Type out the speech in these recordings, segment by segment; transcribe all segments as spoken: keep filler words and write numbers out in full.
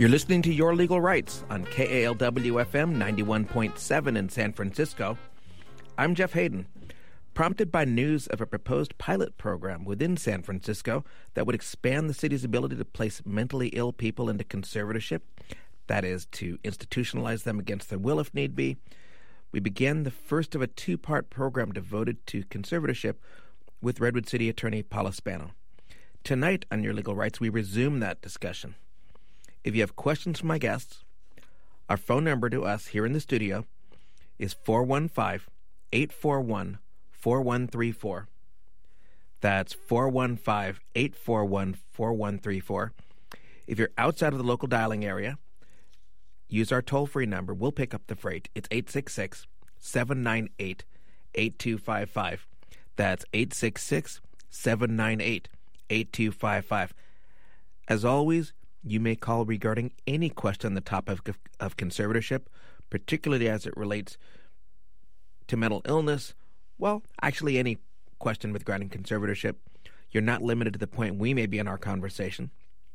You're listening to Your Legal Rights on K A L W F M ninety-one point seven in San Francisco. I'm Jeff Hayden. Prompted by news of a proposed pilot program within San Francisco that would expand the city's ability to place mentally ill people into conservatorship, that is, to institutionalize them against their will if need be, we began the first of a two-part program devoted to conservatorship with Redwood City Attorney Paula Spano. Tonight on Your Legal Rights, we resume that discussion. If you have questions for my guests, our phone number to us here in the studio is four one five, eight four one, four one three four. That's four one five, eight four one, four one three four. If you're outside of the local dialing area, use our toll-free number. We'll pick up the freight. It's eight six six, seven nine eight, eight two five five. That's eight six six, seven nine eight, eight two five five. As always, you may call regarding any question on the topic of, of conservatorship, particularly as it relates to mental illness. Well, actually any question regarding conservatorship. You're not limited to the point we may be in our conversation.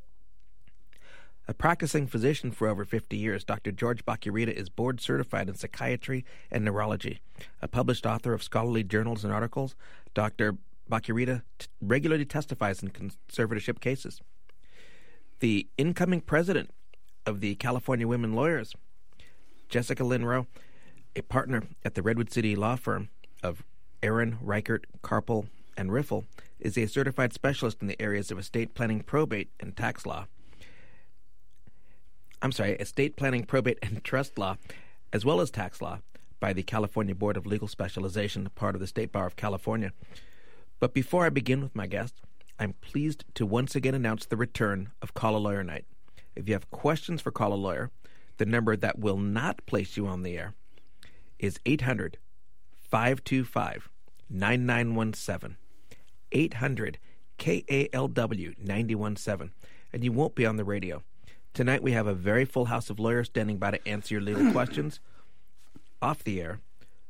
A practicing physician for over fifty years, Doctor George Bach-y-Rita is board certified in psychiatry and neurology. A published author of scholarly journals and articles, Doctor Bach-y-Rita t- regularly testifies in conservatorship cases. The incoming president of the California Women Lawyers, Jessica Lynn Rowe, a partner at the Redwood City law firm of Aaron, Reichert, Carpel, and Riffle, is a certified specialist in the areas of estate planning, probate, and tax law. I'm sorry, estate planning, probate, and trust law, as well as tax law, by the California Board of Legal Specialization, part of the State Bar of California. But before I begin with my guest, I'm pleased to once again announce the return of Call a Lawyer Night. If you have questions for Call a Lawyer, the number that will not place you on the air is eight hundred, five two five, nine nine one seven. eight hundred K A L W nine one seven. And you won't be on the radio. Tonight we have a very full house of lawyers standing by to answer your legal questions off the air.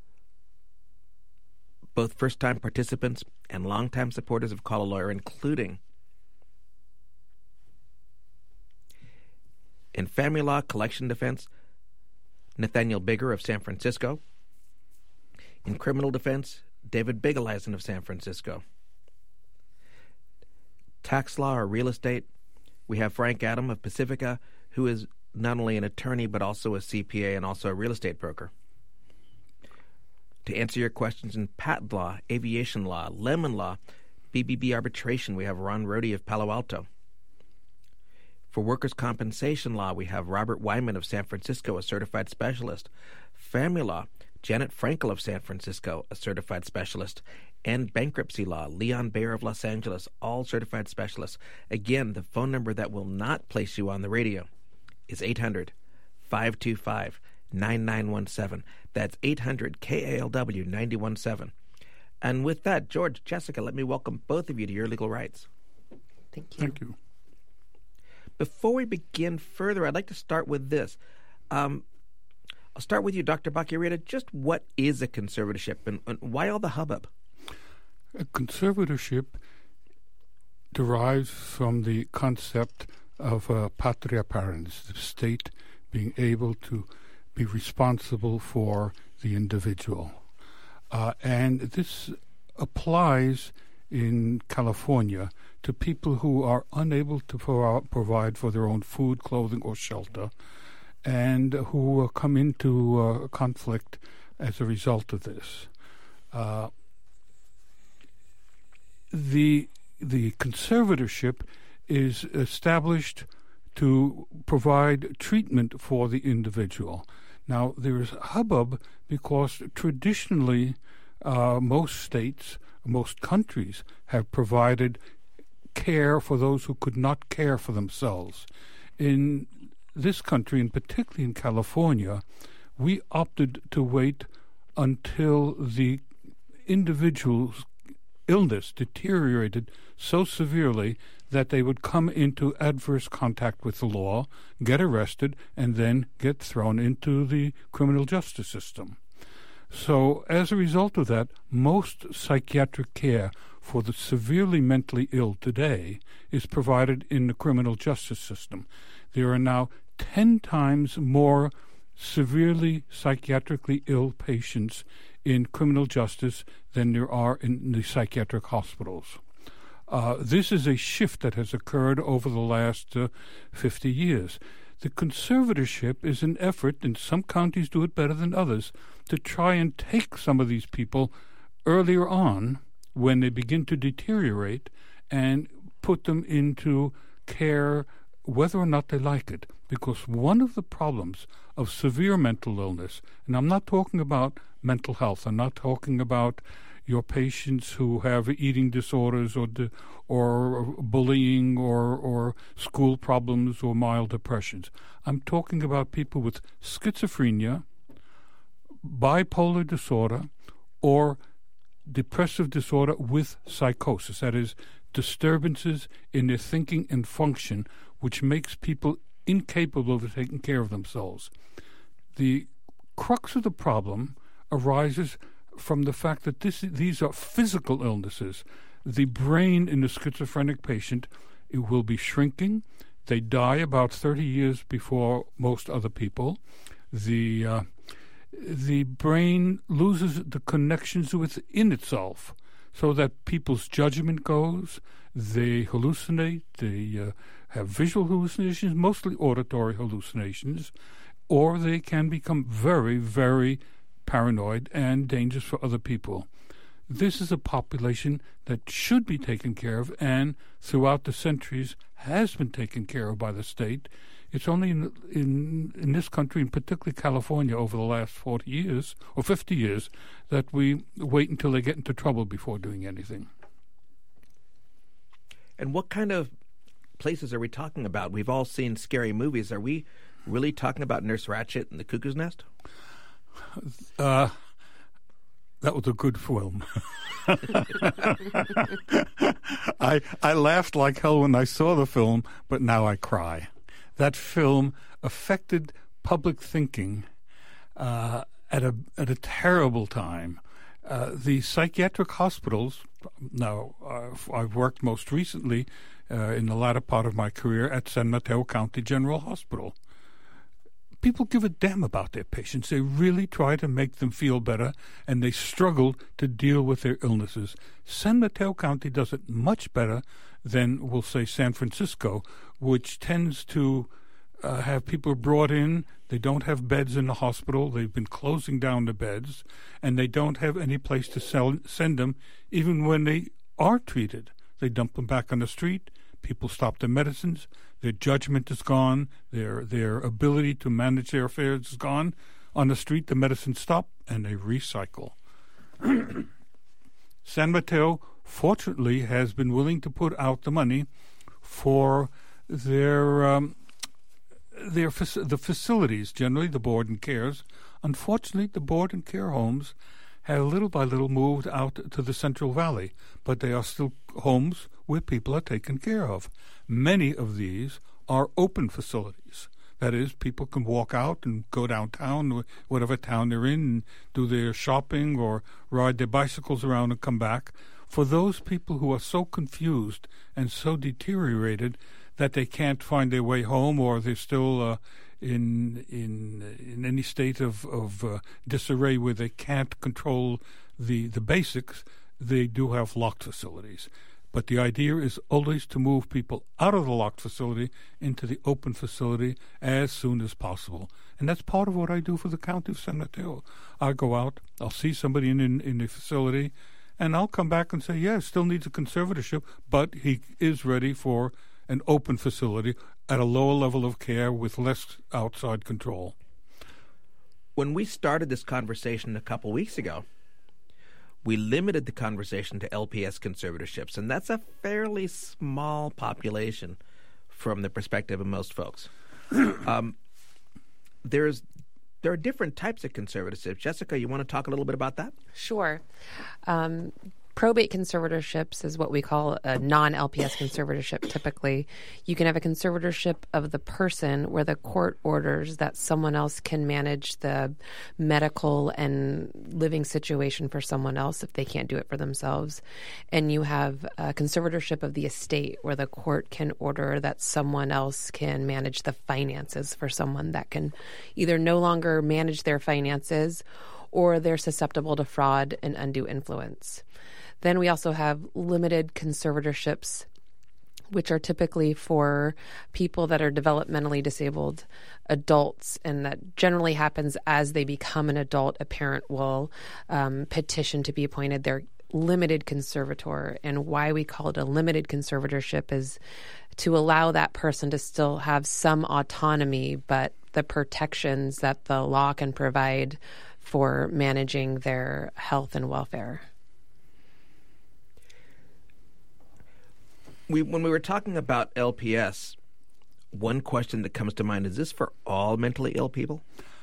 Both first-time participants and long-time supporters of Call a Lawyer, including in family law, collection defense, Nathaniel Bigger of San Francisco. In criminal defense, David Bigeleisen of San Francisco. Tax law or real estate, we have Frank Adam of Pacifica, who is not only an attorney but also a C P A and also a real estate broker. To answer your questions in patent law, aviation law, lemon law, B B B arbitration, we have Ron Rohde of Palo Alto. For workers' compensation law, we have Robert Wyman of San Francisco, a certified specialist. Family law, Janet Frankel of San Francisco, a certified specialist. And bankruptcy law, Leon Bayer of Los Angeles, all certified specialists. Again, the phone number that will not place you on the radio is eight hundred, five two five, nine nine one seven. That's eight hundred K A L W nine one seven. And with that, George, Jessica, let me welcome both of you to Your Legal Rights. Thank you. Thank you. Before we begin further, I'd like to start with this. Um, I'll start with you, Doctor Bach-y-Rita. Just what is a conservatorship and, and why all the hubbub? A conservatorship derives from the concept of uh, patria parens, the state being able to be responsible for the individual. Uh, and this applies in California to people who are unable to pro- provide for their own food, clothing, or shelter, and who uh, come into uh, conflict as a result of this. Uh, the the conservatorship is established to provide treatment for the individual. Now, there is hubbub because traditionally uh, most states, most countries have provided care for those who could not care for themselves. In this country, and particularly in California, we opted to wait until the individual's illness deteriorated so severely that they would come into adverse contact with the law, get arrested, and then get thrown into the criminal justice system. So as a result of that, most psychiatric care for the severely mentally ill today is provided in the criminal justice system. There are now ten times more severely psychiatrically ill patients in criminal justice than there are in the psychiatric hospitals. Uh, this is a shift that has occurred over the last uh, fifty years. The conservatorship is an effort, and some counties do it better than others, to try and take some of these people earlier on when they begin to deteriorate and put them into care whether or not they like it. Because one of the problems of severe mental illness, and I'm not talking about mental health, I'm not talking about your patients who have eating disorders or de, or bullying or, or school problems or mild depressions. I'm talking about people with schizophrenia, bipolar disorder, or depressive disorder with psychosis. That is, disturbances in their thinking and function, which makes people incapable of taking care of themselves. The crux of the problem arises from the fact that this, these are physical illnesses. The brain in the schizophrenic patient, it will be shrinking. They die about thirty years before most other people. The uh, the brain loses the connections within itself, so that people's judgment goes. They hallucinate. They uh, have visual hallucinations, mostly auditory hallucinations, or they can become very, very paranoid and dangerous for other people. This is a population that should be taken care of, and throughout the centuries has been taken care of by the state. It's only in in, in this country, and particularly California, over the last forty years or fifty years, that we wait until they get into trouble before doing anything. And what kind of places are we talking about? We've all seen scary movies. Are we really talking about Nurse Ratched and the Cuckoo's Nest? Uh, that was a good film. I I laughed like hell when I saw the film, but now I cry. That film affected public thinking uh, at a at a terrible time. Uh, the psychiatric hospitals. Now, uh, I've worked most recently uh, in the latter part of my career at San Mateo County General Hospital. People give a damn about their patients. They really try to make them feel better, and they struggle to deal with their illnesses. San Mateo County does it much better than, we'll say, San Francisco, which tends to uh, have people brought in. They don't have beds in the hospital. They've been closing down the beds, and they don't have any place to sell, send them, even when they are treated. They dump them back on the street. People stop their medicines. Their judgment is gone. Their their ability to manage their affairs is gone. On the street, the medicines stop, and they recycle. San Mateo, fortunately, has been willing to put out the money for their um, their the facilities, generally the board and cares. Unfortunately, the board and care homes have little by little moved out to the Central Valley, but they are still homes where people are taken care of. Many of these are open facilities. That is, people can walk out and go downtown, whatever town they're in, and do their shopping or ride their bicycles around and come back. For those people who are so confused and so deteriorated that they can't find their way home, or they're still uh, in in in any state of of uh, disarray where they can't control the the basics, they do have locked facilities. But the idea is always to move people out of the locked facility into the open facility as soon as possible. And that's part of what I do for the County of San Mateo. I go out, I'll see somebody in, in, in the facility, and I'll come back and say, yeah, still needs a conservatorship, but he is ready for an open facility at a lower level of care with less outside control. When we started this conversation a couple weeks ago, we limited the conversation to L P S conservatorships, and that's a fairly small population from the perspective of most folks. um, there's there are different types of conservatorships. Jessica, you want to talk a little bit about that? Sure. Um, probate conservatorships is what we call a non-L P S conservatorship typically. You can have a conservatorship of the person where the court orders that someone else can manage the medical and living situation for someone else if they can't do it for themselves. And you have a conservatorship of the estate where the court can order that someone else can manage the finances for someone that can either no longer manage their finances or they're susceptible to fraud and undue influence. Then we also have limited conservatorships, which are typically for people that are developmentally disabled adults, and that generally happens as they become an adult. A parent will um, petition to be appointed their limited conservator, and why we call it a limited conservatorship is to allow that person to still have some autonomy, but the protections that the law can provide for managing their health and welfare. We, when we were talking about L P S, one question that comes to mind, is this for all mentally ill people?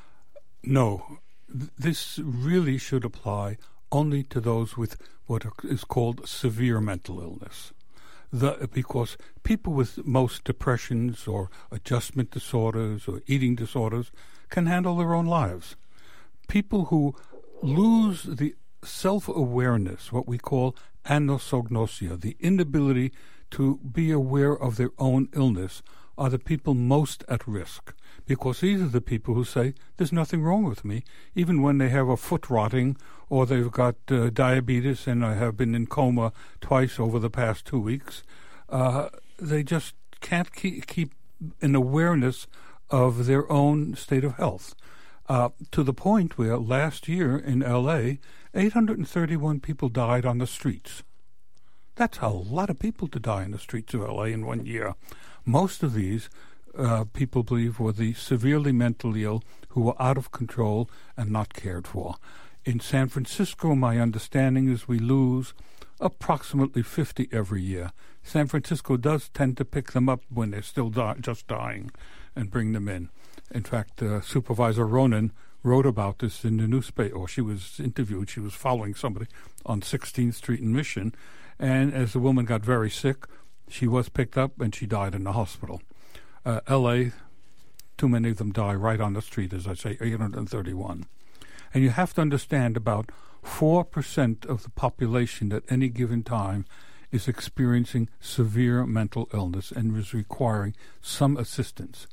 No. Th- this really should apply only to those with what is called severe mental illness. The, because people with most depressions or adjustment disorders or eating disorders can handle their own lives. People who lose the self-awareness, what we call anosognosia, the inability to be aware of their own illness, are the people most at risk, because these are the people who say, there's nothing wrong with me, even when they have a foot rotting or they've got uh, diabetes and I have been in coma twice over the past two weeks. Uh, they just can't keep, keep an awareness of their own state of health, uh, to the point where last year in L A, eight hundred thirty-one people died on the streets. That's a lot of people to die in the streets of L A in one year. Most of these uh, people believe were the severely mentally ill who were out of control and not cared for. In San Francisco, my understanding is we lose approximately fifty every year. San Francisco does tend to pick them up when they're still di- just dying and bring them in. In fact, uh, Supervisor Ronan wrote about this in the newspaper, or she was interviewed. She was following somebody on sixteenth Street in Mission, and as the woman got very sick, she was picked up and she died in the hospital. Uh, L A, too many of them die right on the street, as I say, eight hundred thirty-one. And you have to understand about four percent of the population at any given time is experiencing severe mental illness and is requiring some assistance.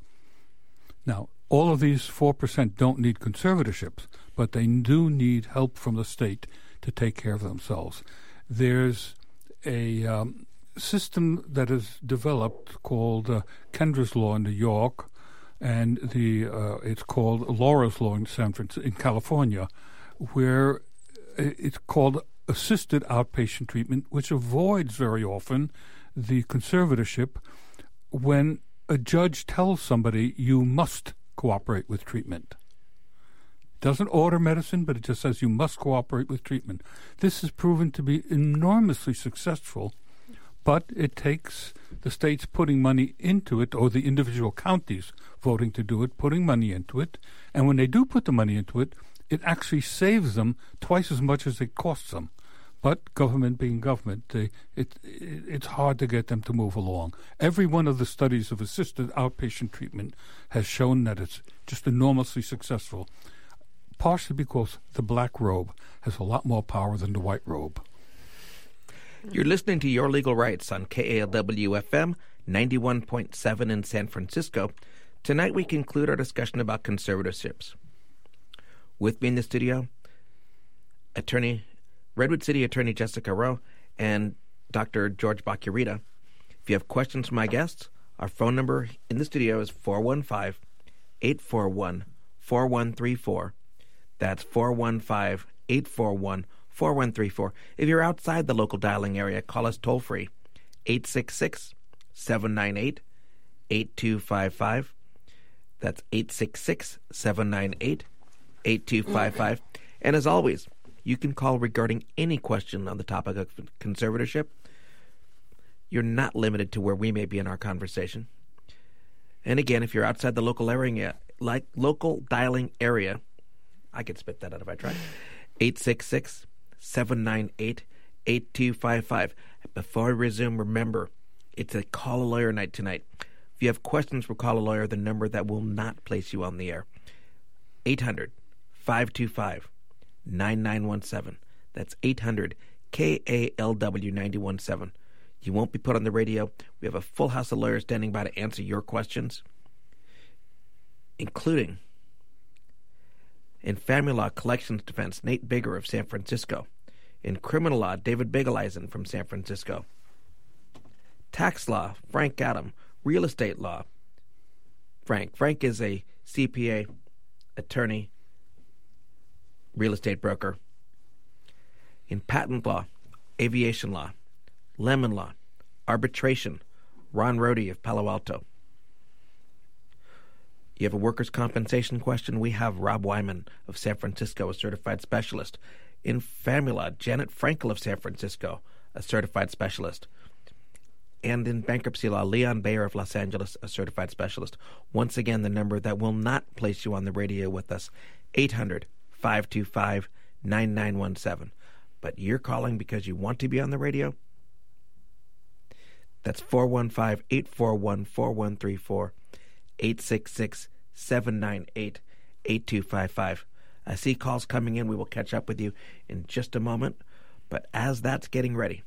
Now, all of these four percent don't need conservatorships, but they do need help from the state to take care of themselves. There's a um, system that is developed called uh, Kendra's Law in New York, and the uh, it's called Laura's Law in San Francisco, in California, where it's called assisted outpatient treatment, which avoids very often the conservatorship when a judge tells somebody you must cooperate with treatment. Doesn't order medicine, but it just says you must cooperate with treatment. This has proven to be enormously successful, but it takes the states putting money into it, or the individual counties voting to do it, putting money into it, and when they do put the money into it, it actually saves them twice as much as it costs them. But government being government, they, it, it, it's hard to get them to move along. Every one of the studies of assisted outpatient treatment has shown that it's just enormously successful, partially because the black robe has a lot more power than the white robe. You're listening to Your Legal Rights on K A L W F M ninety-one point seven in San Francisco. Tonight we conclude our discussion about conservatorships. With me in the studio, Attorney Redwood City Attorney Jessica Rowe and Doctor George Bacurita. If you have questions for my guests, our phone number in the studio is four one five, eight four one, four one three four. That's four one five, eight four one, four one three four. If you're outside the local dialing area, call us toll-free, eight six six, seven nine eight, eight two five five. That's eight six six, seven nine eight, eight two five five. And as always, you can call regarding any question on the topic of conservatorship. You're not limited to where we may be in our conversation. And again, if you're outside the local area, like local dialing area, I could spit that out if I tried, eight six six, seven nine eight, eight two five five. Before I resume, remember, it's a Call a Lawyer night tonight. If you have questions for Call a Lawyer, the number that will not place you on the air, eight hundred, five two five, nine nine one seven. That's eight hundred, K A L W nine one seven. You won't be put on the radio. We have a full house of lawyers standing by to answer your questions, including in family law collections defense, Nate Bigger of San Francisco. In criminal law, David Bigeleisen from San Francisco. Tax law, Frank Adam. Real estate law, Frank. Frank is a C P A, attorney, real estate broker. In patent law, aviation law, lemon law, arbitration, Ron Rohde of Palo Alto. You have a workers' compensation question? We have Rob Wyman of San Francisco, a certified specialist. In family law, Janet Frankel of San Francisco, a certified specialist. And in bankruptcy law, Leon Bayer of Los Angeles, a certified specialist. Once again, the number that will not place you on the radio with us, eight hundred, five two five, nine nine one seven. But you're calling because you want to be on the radio? That's four one five, eight four one, four one three four, eight six six, seven nine eight, eight two five five. I see calls coming in. We will catch up with you in just a moment. But as that's getting ready,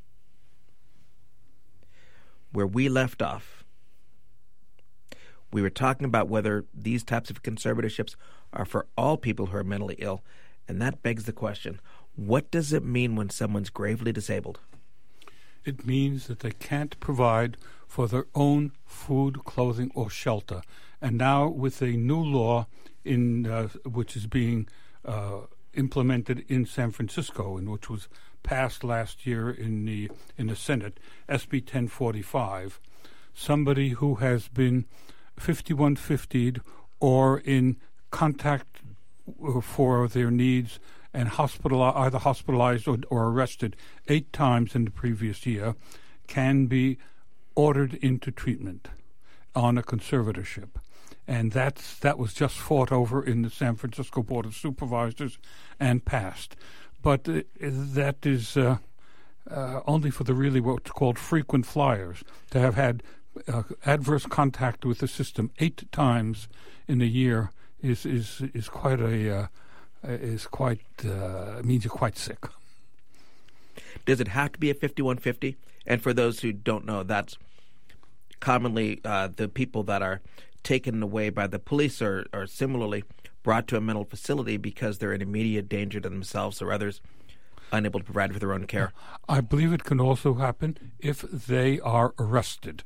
where we left off, we were talking about whether these types of conservatorships are for all people who are mentally ill, and that begs the question, what does it mean when someone's gravely disabled? It means that they can't provide for their own food, clothing, or shelter. And now with a new law in uh, which is being uh, implemented in San Francisco, and which was passed last year in the in the Senate, S B ten forty-five, somebody who has been fifty-one fiftied or in contact for their needs and hospital either hospitalized or, or arrested eight times in the previous year can be ordered into treatment on a conservatorship. And that's that was just fought over in the San Francisco Board of Supervisors and passed. But uh, that is uh, uh, only for the really what's called frequent flyers, to have had uh, adverse contact with the system eight times in a year is is is quite a uh, is quite uh, means you're quite sick. Does it have to be a fifty-one fifty? And for those who don't know, that's commonly uh, the people that are taken away by the police are, are similarly brought to a mental facility because they're in immediate danger to themselves or others, unable to provide for their own care. I believe it can also happen if they are arrested.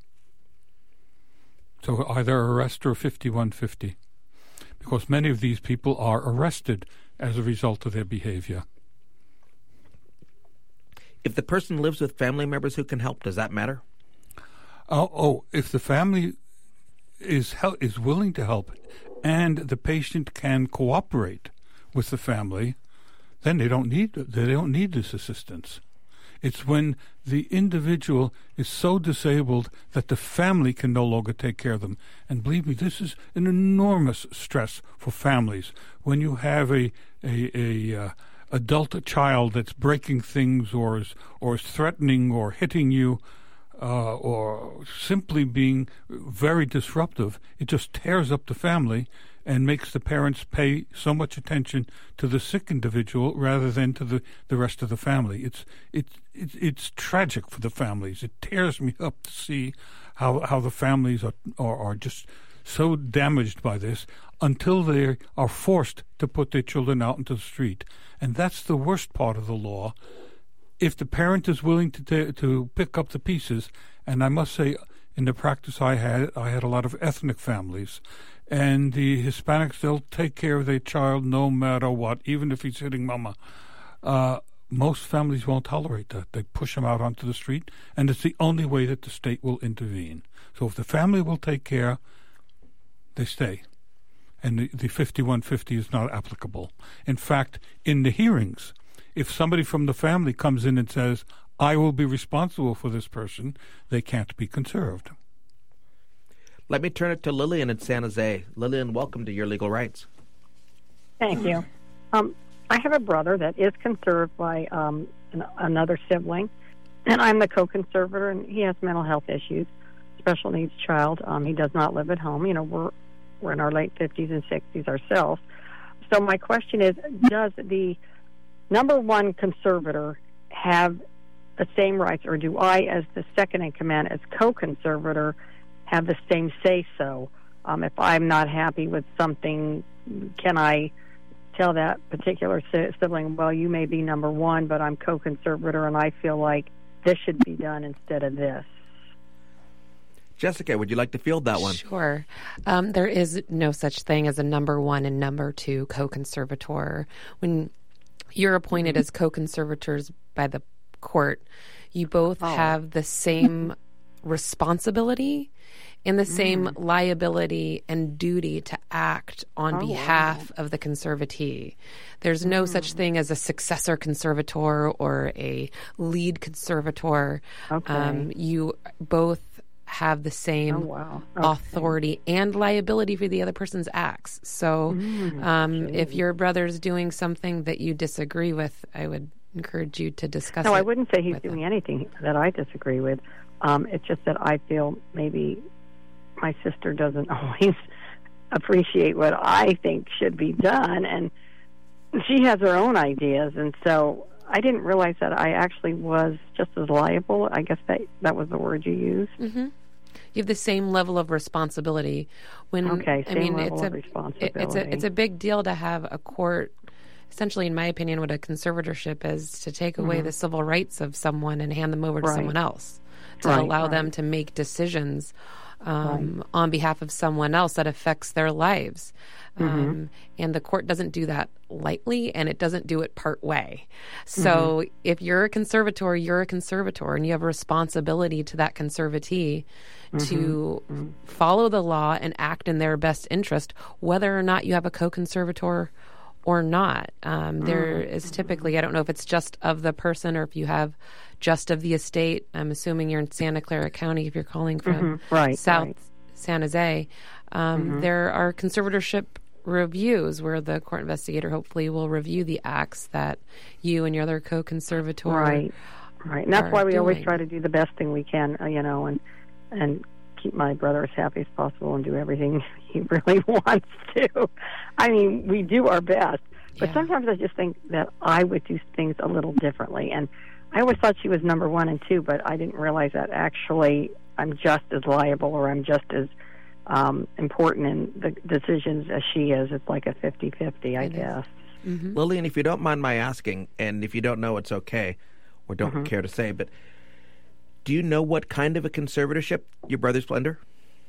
So either arrest or fifty-one fifty, because many of these people are arrested as a result of their behavior. If the person lives with family members who can help, does that matter? Oh, oh if the family is hel- is willing to help and the patient can cooperate with the family, then they don't need they don't need this assistance. It's when the individual is so disabled that the family can no longer take care of them. And believe me, this is an enormous stress for families. When you have a a, a uh, adult child that's breaking things or is or is threatening or hitting you, uh, or simply being very disruptive, it just tears up the family and makes the parents pay so much attention to the sick individual rather than to the, the rest of the family. It's it's it's it's tragic for the families. It tears me up to see how how the families are are, are just so damaged by this until they are forced to put their children out into the street. And that's the worst part of the law. If the parent is willing to t- to pick up the pieces, and I must say, in the practice I had, I had a lot of ethnic families, and the Hispanics, they'll take care of their child no matter what, even if he's hitting mama. Uh, most families won't tolerate that. They push him out onto the street, and it's the only way that the state will intervene. So if the family will take care, they stay. And the, the fifty-one fifty is not applicable. In fact, in the hearings, if somebody from the family comes in and says, I will be responsible for this person, they can't be conserved. Let me turn it to Lillian in San Jose. Lillian, welcome to Your Legal Rights. Thank you. Um, I have a brother that is conserved by um, an, another sibling, and I'm the co-conservator, and he has mental health issues, special needs child. Um, he does not live at home. You know, we're we're in our late fifties and sixties ourselves. So my question is, does the number one conservator have the same rights, or do I, as the second in command, as co-conservator, have the same say-so? Um, if I'm not happy with something, can I tell that particular sibling, well, you may be number one, but I'm co-conservator, and I feel like this should be done instead of this? Jessica, would you like to field that one? Sure. Um, there is no such thing as a number one and number two co-conservator. When you're appointed as co-conservators by the court, you both oh. have the same responsibility and the same mm. liability and duty to act on oh, behalf wow. of the conservatee. There's no mm. such thing as a successor conservator or a lead conservator. Okay. Um, you both have the same oh, wow. okay. authority and liability for the other person's acts. So mm, um, if your brother's doing something that you disagree with, I would encourage you to discuss no, it. No, I wouldn't say he's doing them. anything that I disagree with. Um, it's just that I feel maybe my sister doesn't always appreciate what I think should be done, and she has her own ideas, and so I didn't realize that I actually was just as liable. I guess that that was the word you used. Mm-hmm. You have the same level of responsibility. When okay, same I mean, level it's of a, responsibility. It's a it's a big deal to have a court. Essentially, in my opinion, what a conservatorship is to take away mm-hmm. the civil rights of someone and hand them over to right. someone else, to right, allow right. them to make decisions um, right. on behalf of someone else that affects their lives. Mm-hmm. Um, and the court doesn't do that lightly, and it doesn't do it part way. So mm-hmm. if you're a conservator, you're a conservator, and you have a responsibility to that conservatee mm-hmm. to mm-hmm. follow the law and act in their best interest, whether or not you have a co-conservator or not. Um, mm-hmm. There is typically, I don't know if it's just of the person or if you have just of the estate. I'm assuming you're in Santa Clara County if you're calling from mm-hmm. right, South right. San Jose. Um, mm-hmm. There are conservatorship reviews where the court investigator hopefully will review the acts that you and your other co-conservator right, right, and that's why we doing. always try to do the best thing we can, uh, you know, and and keep my brother as happy as possible and do everything he really wants to. I mean, we do our best, but yeah. sometimes I just think that I would do things a little differently, and I always thought she was number one and two, but I didn't realize that actually I'm just as liable, or I'm just as Um, important in the decisions as she is. It's like a fifty-fifty, I it guess. Mm-hmm. Lillian, if you don't mind my asking, and if you don't know, it's okay, or don't mm-hmm. care to say, but do you know what kind of a conservatorship your brother's under?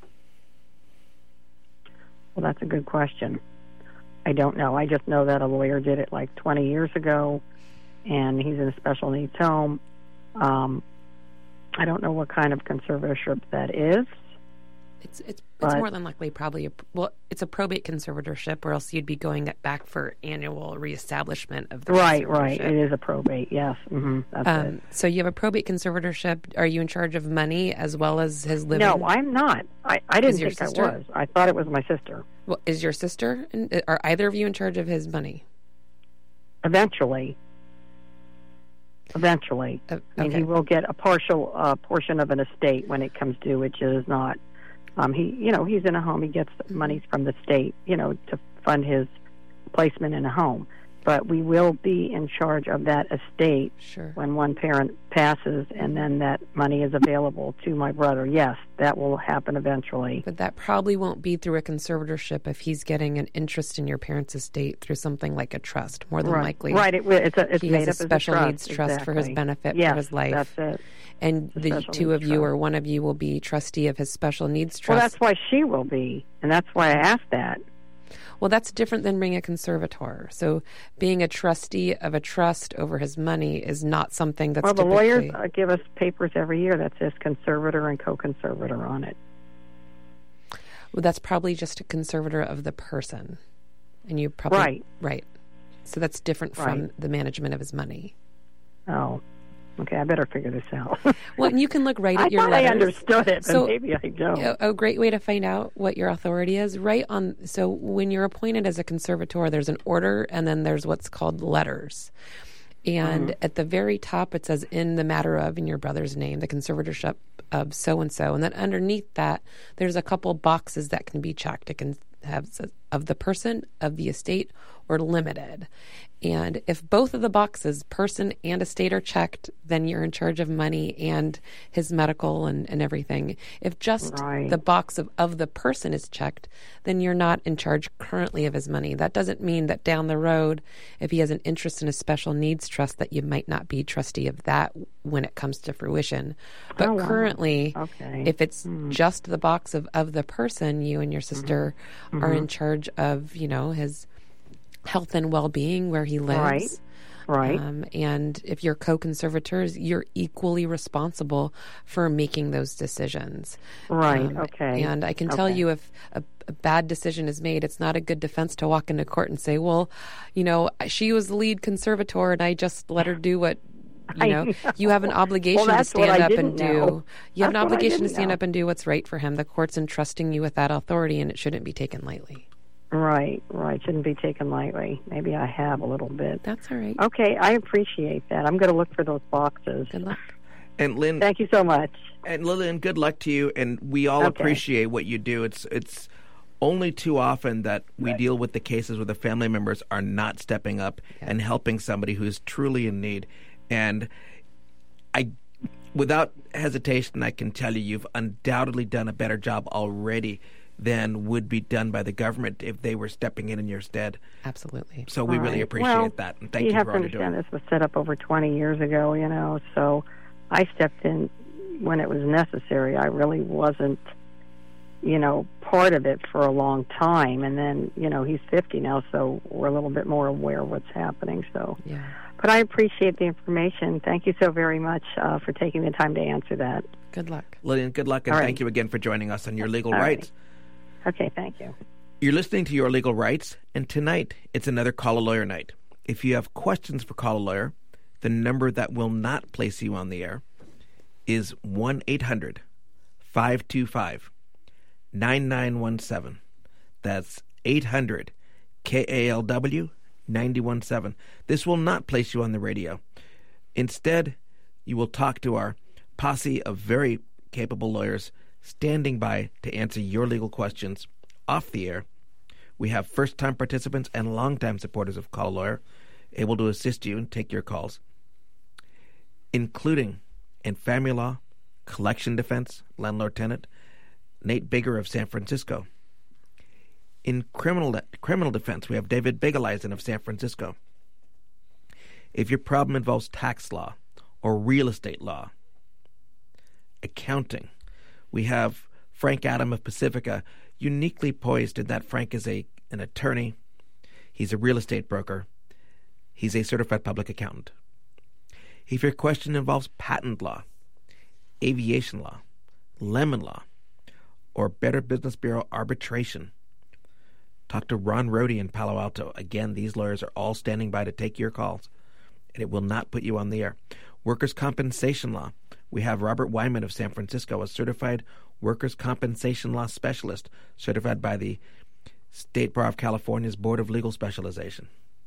Well, that's a good question. I don't know. I just know that a lawyer did it like twenty years ago, and he's in a special needs home. Um, I don't know what kind of conservatorship that is. It's it's it's but, more than likely probably a, well, it's a probate conservatorship, or else you'd be going back for annual reestablishment of the right, right. It is a probate. Yes, mm-hmm. That's um, it. So you have a probate conservatorship. Are you in charge of money as well as his living? No, I'm not. I, I didn't think sister? I was. I thought it was my sister. Well, is your sister? In, are either of you in charge of his money? Eventually. Eventually, uh, okay. and he will get a partial uh, portion of an estate when it comes due, which is not. Um, he, you know, he's in a home. He gets monies from the state, you know, to fund his placement in a home. But we will be in charge of that estate sure. when one parent passes, and then that money is available to my brother. Yes, that will happen eventually. But that probably won't be through a conservatorship if he's getting an interest in your parent's estate through something like a trust. More than right. likely, right? It, it's a, it's he made has up a special as a needs trust. trust exactly. for his benefit yes, for his life. That's it. And the the two of you trust. or one of you will be trustee of his special needs trust. Well, that's why she will be, and that's why I asked that. Well, that's different than being a conservator. So being a trustee of a trust over his money is not something that's well, the typically... lawyers uh, give us papers every year that says conservator and co-conservator on it. Well, that's probably just a conservator of the person. And you probably... Right. Right. So that's different from right. the management of his money. Oh. Okay, I better figure this out. Well, and you can look right at I your thought letters. I understood it, but So, maybe I don't. A, a great way to find out what your authority is, right on. So when you're appointed as a conservator, there's an order, and then there's what's called letters. And Mm-hmm. at the very top, it says, in the matter of, in your brother's name, the conservatorship of so-and-so. And then underneath that, there's a couple boxes that can be checked. It can have says, of the person, of the estate, or limited. And if both of the boxes, person and estate, are checked, then you're in charge of money and his medical and, and everything. If just Right. the box of, of the person is checked, then you're not in charge currently of his money. That doesn't mean that down the road, if he has an interest in a special needs trust, that you might not be trustee of that when it comes to fruition. But Oh, wow. currently, Okay. if it's Hmm. just the box of, of the person, you and your sister Mm-hmm. are in charge of, you know, his health and well-being where he lives. Right. Right. Um, and if you're co-conservators, you're equally responsible for making those decisions. Right, Um, okay. And I can tell Okay. you if a, a bad decision is made, it's not a good defense to walk into court and say, well, you know, she was the lead conservator and I just let her do what, you I know, know. you have an obligation Well, to that's what stand I up and didn't do, know. you have an That's what I obligation to didn't stand know. up and do what's right for him. The court's entrusting you with that authority and it shouldn't be taken lightly. Right, right. Shouldn't be taken lightly. Maybe I have a little bit. That's all right. Okay, I appreciate that. I'm going to look for those boxes. Good luck. And Lynn, Thank you so much. and Lillian, good luck to you. And we all Okay. appreciate what you do. It's it's only too often that we deal with the cases where the family members are not stepping up and helping somebody who's truly in need. And I, without hesitation, I can tell you, you've undoubtedly done a better job already than would be done by the government if they were stepping in in your stead. Absolutely. So we All really right. appreciate Well, that, and thank you you, have for to all you're doing. understand this was set up over twenty years ago, you know, so I stepped in when it was necessary. I really wasn't, you know, part of it for a long time. And then, you know, he's fifty now, so we're a little bit more aware of what's happening. So, Yeah. but I appreciate the information. Thank you so very much uh, for taking the time to answer that. Good luck. Lillian, good luck, and All right. thank you again for joining us on Your Legal All Rights. Okay, thank you. You're listening to Your Legal Rights, and tonight it's another Call a Lawyer night. If you have questions for Call a Lawyer, the number that will not place you on the air is one eight hundred five two five nine nine one seven. That's eight hundred K A L W nine one seven. This will not place you on the radio. Instead, you will talk to our posse of very capable lawyers standing by to answer your legal questions off the air. We have first-time participants and long-time supporters of Call a Lawyer able to assist you and take your calls, including in family law, collection defense, landlord-tenant, Nate Bigger of San Francisco. In criminal criminal defense, we have David Bigeleisen of San Francisco. If your problem involves tax law or real estate law, accounting, we have Frank Adam of Pacifica, uniquely poised in that Frank is a an attorney, he's a real estate broker, he's a certified public accountant. If your question involves patent law, aviation law, lemon law, or Better Business Bureau arbitration, talk to Ron Rohde in Palo Alto. Again, these lawyers are all standing by to take your calls, and it will not put you on the air. Workers' compensation law, we have Robert Wyman of San Francisco, a certified workers' compensation law specialist, certified by the State Bar of California's Board of Legal Specialization.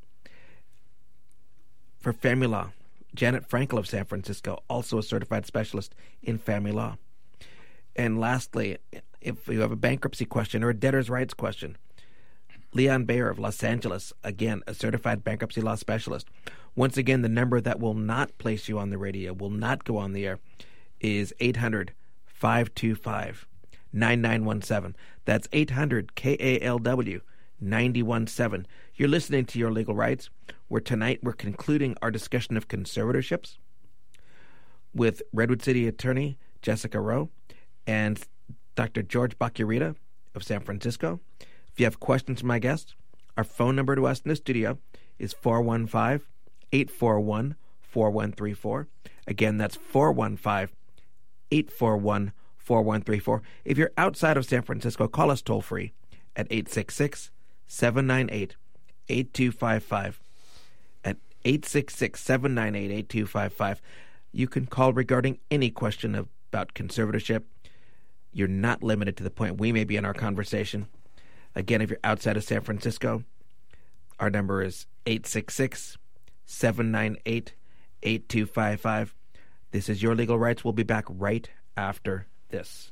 For family law, Janet Frankel of San Francisco, also a certified specialist in family law. And lastly, if you have a bankruptcy question or a debtor's rights question, Leon Bayer of Los Angeles, again, a certified bankruptcy law specialist. Once again, the number that will not place you on the radio, will not go on the air, is eight hundred five two five nine nine one seven. That's eight hundred K A L W nine one seven. You're listening to Your Legal Rights, where tonight we're concluding our discussion of conservatorships with Redwood City attorney Jessica Rowe and Doctor George Bacurita of San Francisco. If you have questions for my guests, our phone number to us in the studio is four one five, eight four one, four one three four. Again, that's four one five, eight four one, four one three four. If you're outside of San Francisco, call us toll-free at eight six six, seven nine eight, eight two five five. At eight six six, seven nine eight, eight two five five. You can call regarding any question of, about conservatorship. You're not limited to the point we may be in our conversation. Again, if you're outside of San Francisco, our number is eight six six, seven nine eight, eight two five five. This is Your Legal Rights. We'll be back right after this.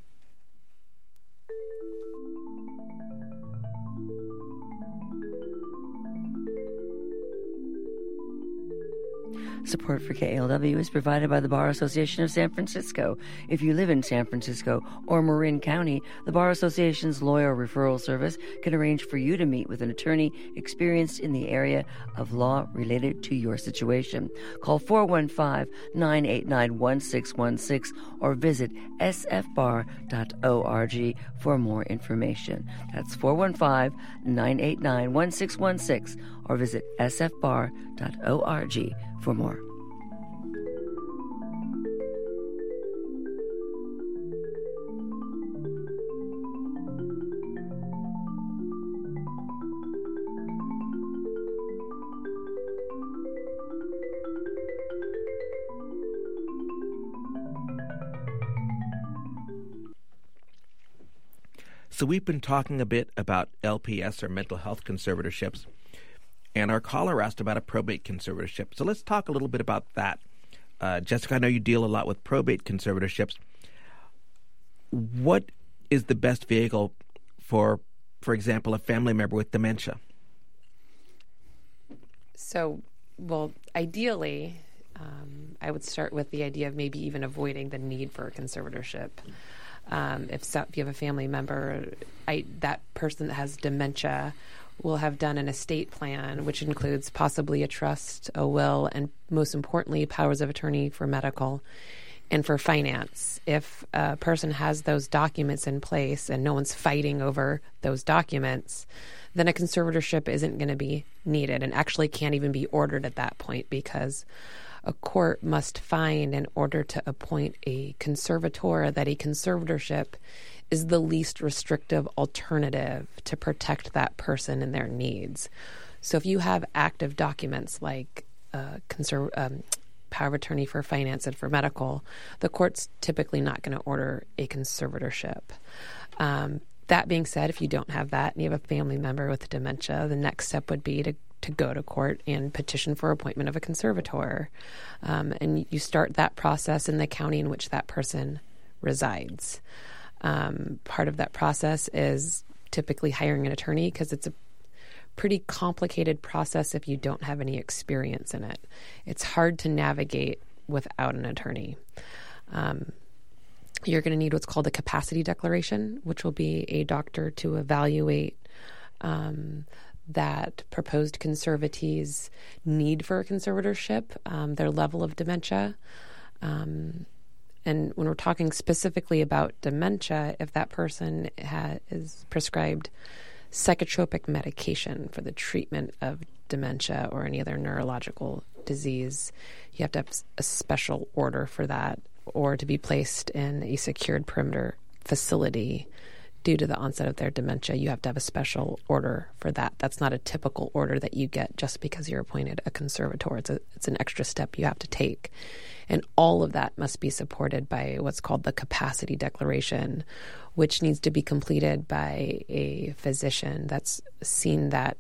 Support for K A L W is provided by the Bar Association of San Francisco. If you live in San Francisco or Marin County, the Bar Association's lawyer referral service can arrange for you to meet with an attorney experienced in the area of law related to your situation. Call four one five, nine eight nine, one six one six or visit s f bar dot org for more information. That's four one five, nine eight nine, one six one six or visit s f bar dot org for more. So we've been talking a bit about L P S, or mental health conservatorships, and our caller asked about a probate conservatorship. So let's talk a little bit about that. Uh, Jessica, I know you deal a lot with probate conservatorships. What is the best vehicle for, for example, a family member with dementia? So, well, ideally, um, I would start with the idea of maybe even avoiding the need for a conservatorship. Um, if, so, if you have a family member, I, that person that has dementia will have done an estate plan, which includes possibly a trust, a will, and most importantly, powers of attorney for medical and for finance. If a person has those documents in place and no one's fighting over those documents, then a conservatorship isn't going to be needed and actually can't even be ordered at that point, because a court must find, in order to appoint a conservator, that a conservatorship is the least restrictive alternative to protect that person and their needs. So if you have active documents like uh, conserv- um, power of attorney for finance and for medical, the court's typically not going to order a conservatorship. Um, that being said, if you don't have that and you have a family member with dementia, the next step would be to to go to court and petition for appointment of a conservator. Um, and you start that process in the county in which that person resides. Um, part of that process is typically hiring an attorney, because it's a pretty complicated process if you don't have any experience in it. It's hard to navigate without an attorney. Um, you're going to need what's called a capacity declaration, which will be a doctor to evaluate um, that proposed conservatee's need for a conservatorship, um, their level of dementia. Um, and when we're talking specifically about dementia, if that person ha- is prescribed psychotropic medication for the treatment of dementia or any other neurological disease, you have to have a special order for that, or to be placed in a secured perimeter facility due to the onset of their dementia, you have to have a special order for that. That's not a typical order that you get just because you're appointed a conservator. It's a, it's an extra step you have to take. And all of that must be supported by what's called the capacity declaration, which needs to be completed by a physician that's seen that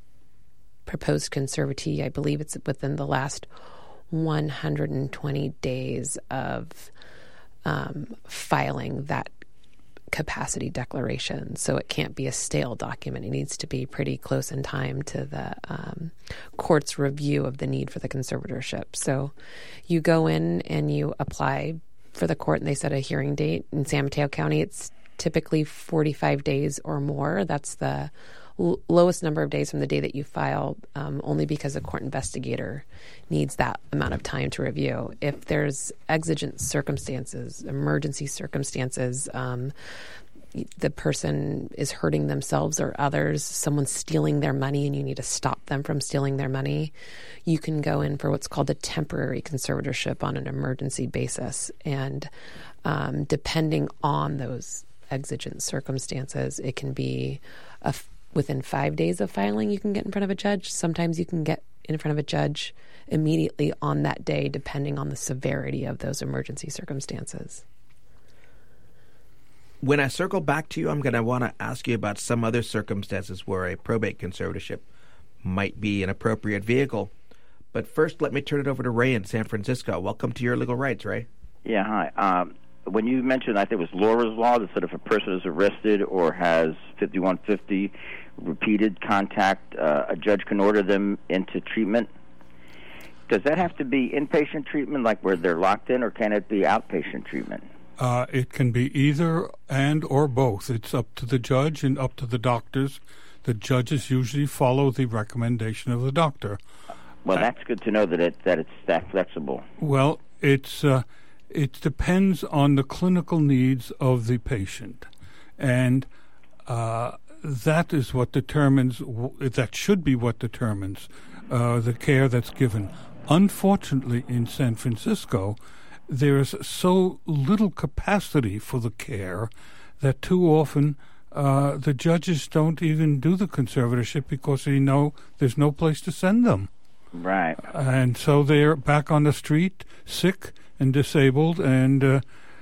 proposed conservatee. I believe it's within the last one hundred twenty days of um, filing that capacity declaration. So it can't be a stale document. It needs to be pretty close in time to the um, court's review of the need for the conservatorship. So you go in and you apply for the court, and they set a hearing date. In San Mateo County, it's typically forty-five days or more. That's the l- lowest number of days from the day that you file, um, only because a court investigator needs that amount of time to review. If there's exigent circumstances, emergency circumstances, um, the person is hurting themselves or others, someone's stealing their money and you need to stop them from stealing their money, you can go in for what's called a temporary conservatorship on an emergency basis. And um, depending on those exigent circumstances, it can be a f- within five days of filing, you can get in front of a judge. Sometimes you can get in front of a judge immediately on that day, depending on the severity of those emergency circumstances. When I circle back to you, I'm going to want to ask you about some other circumstances where a probate conservatorship might be an appropriate vehicle. But first, let me turn it over to Ray in San Francisco. Welcome to Your Legal Rights, Ray. Yeah, hi. Um, when you mentioned, I think it was Laura's Law, that said if a person is arrested or has fifty-one fifty repeated contact, uh, a judge can order them into treatment. Does that have to be inpatient treatment, like where they're locked in, or can it be outpatient treatment? Uh, it can be either and or both. It's up to the judge and up to the doctors. The judges usually follow the recommendation of the doctor. Well, that's good to know that it that it's that flexible. Well, it's uh, it depends on the clinical needs of the patient, and uh, that is what determines. That should be what determines uh, the care that's given. Unfortunately, in San Francisco, there's so little capacity for the care that too often uh, the judges don't even do the conservatorship because they know there's no place to send them. Right. And so they're back on the street, sick and disabled and uh,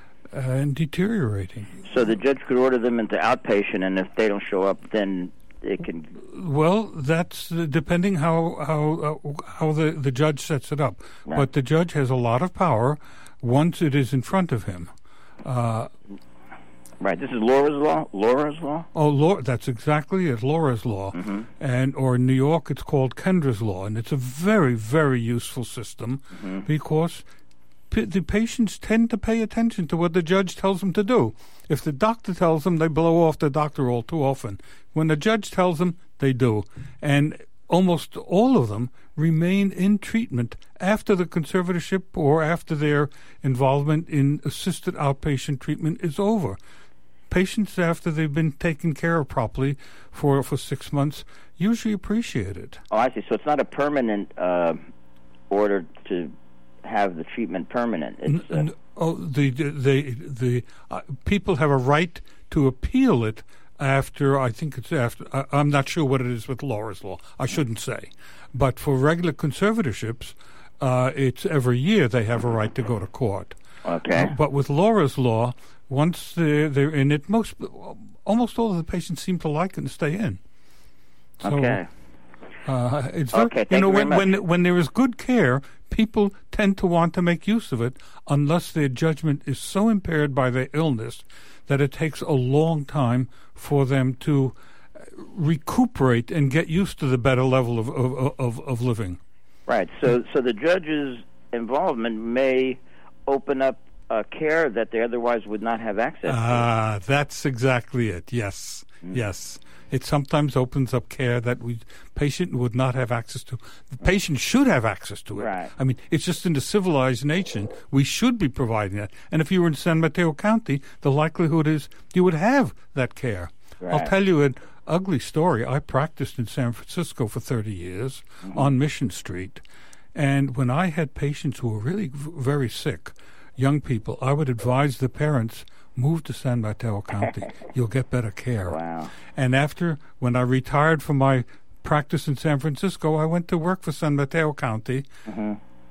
and deteriorating. So the judge could order them into outpatient, and if they don't show up, then it can... Well, that's uh, depending how how uh, how the, the judge sets it up. Right. But the judge has a lot of power once it is in front of him. Uh, right. This is Laura's Law? Laura's Law? oh, Laura, that's exactly it, Laura's Law. Mm-hmm. And or in New York, it's called Kendra's Law. And it's a very, very useful system Mm-hmm. because p- the patients tend to pay attention to what the judge tells them to do. If the doctor tells them, they blow off the doctor all too often. When the judge tells them, they do. And almost all of them remain in treatment after the conservatorship or after their involvement in assisted outpatient treatment is over. Patients, after they've been taken care of properly for, for six months, usually appreciate it. Oh, I see. So it's not a permanent uh, order to have the treatment permanent. It's, uh, N- n- oh, the the the uh, people have a right to appeal it after. I think it's after. I, I'm not sure what it is with Laura's Law. I shouldn't say, but for regular conservatorships, uh, it's every year they have a right to go to court. okay. Uh, but with Laura's Law, once they're, they're in it, most almost all of the patients seem to like it and stay in. So, okay. Uh, it's very, Okay, you thank know, you very when, much. when when there is good care, people tend to want to make use of it unless their judgment is so impaired by their illness that it takes a long time for them to recuperate and get used to the better level of of, of, of living. Right. So, so the judge's involvement may open up uh, care that they otherwise would not have access to. Ah, that's exactly it. Yes, Mm. yes. It sometimes opens up care that we patient would not have access to. The patient should have access to it. Right. I mean, it's just in the civilized nation we should be providing that. And if you were in San Mateo County, the likelihood is you would have that care. I'll Right. tell you an ugly story. I practiced in San Francisco for thirty years Mm-hmm. on Mission Street, and when I had patients who were really v- very sick, young people, I would advise the parents, move to San Mateo County. You'll get better care. Wow. And after, when I retired from my practice in San Francisco, I went to work for San Mateo County. Mm-hmm.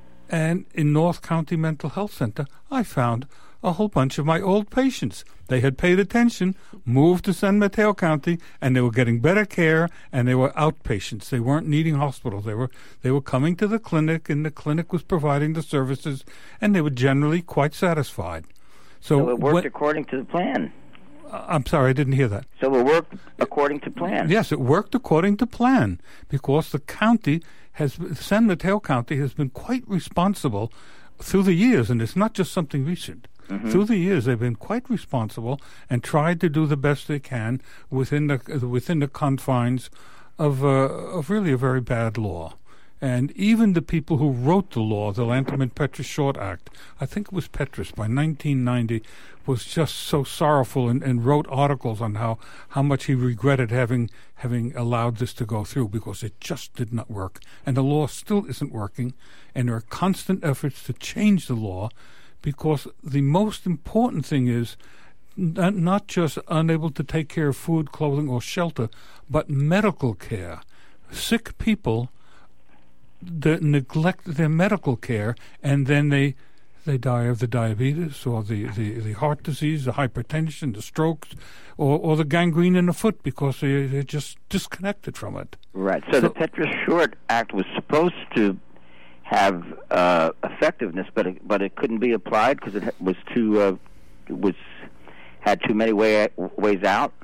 And in North County Mental Health Center, I found a whole bunch of my old patients. They had paid attention, moved to San Mateo County, and they were getting better care, and they were outpatients. They weren't needing hospitals. They were they were coming to the clinic, and the clinic was providing the services, and they were generally quite satisfied. So, So it worked when- according to the plan. I'm sorry, I didn't hear that. So it worked according to plan. Yes, it worked according to plan because the county has, San Mateo County has been quite responsible through the years, and it's not just something recent. Mm-hmm. Through the years, they've been quite responsible and tried to do the best they can within the within the confines of uh, of really a very bad law. And even the people who wrote the law, the Lanham and Petrus Short Act, I think it was Petrus by nineteen ninety, was just so sorrowful and, and wrote articles on how, how much he regretted having having allowed this to go through because it just did not work. And the law still isn't working, and there are constant efforts to change the law because the most important thing is not, not just unable to take care of food, clothing, or shelter, but medical care. Sick people the neglect their medical care, and then they they die of the diabetes or the, the, the heart disease, the hypertension, the strokes, or, or the gangrene in the foot because they, they're just disconnected from it. Right. So, so the Petra-Short Act was supposed to have uh, effectiveness, but it, but it couldn't be applied because it was too uh, was had too many way, ways out.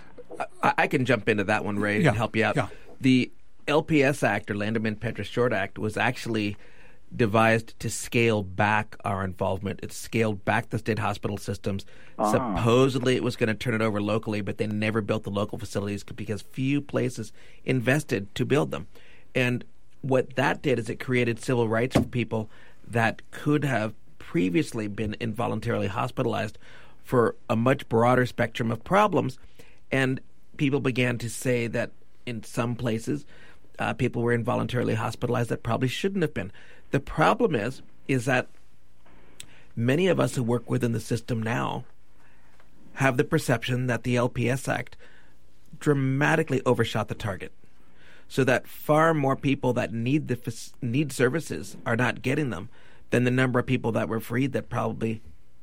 I, I can jump into that one, Ray, yeah. and help you out. Yeah. The L P S Act, or Landerman-Petra-Short Act, was actually devised to scale back our involvement. It scaled back the state hospital systems. Ah. Supposedly it was going to turn it over locally, but they never built the local facilities because few places invested to build them. And what that did is it created civil rights for people that could have previously been involuntarily hospitalized for a much broader spectrum of problems. And people began to say that in some places uh, people were involuntarily hospitalized that probably shouldn't have been. The problem is, is that many of us who work within the system now have the perception that the L P S Act dramatically overshot the target, so that far more people that need the need services are not getting them than the number of people that were freed that probably.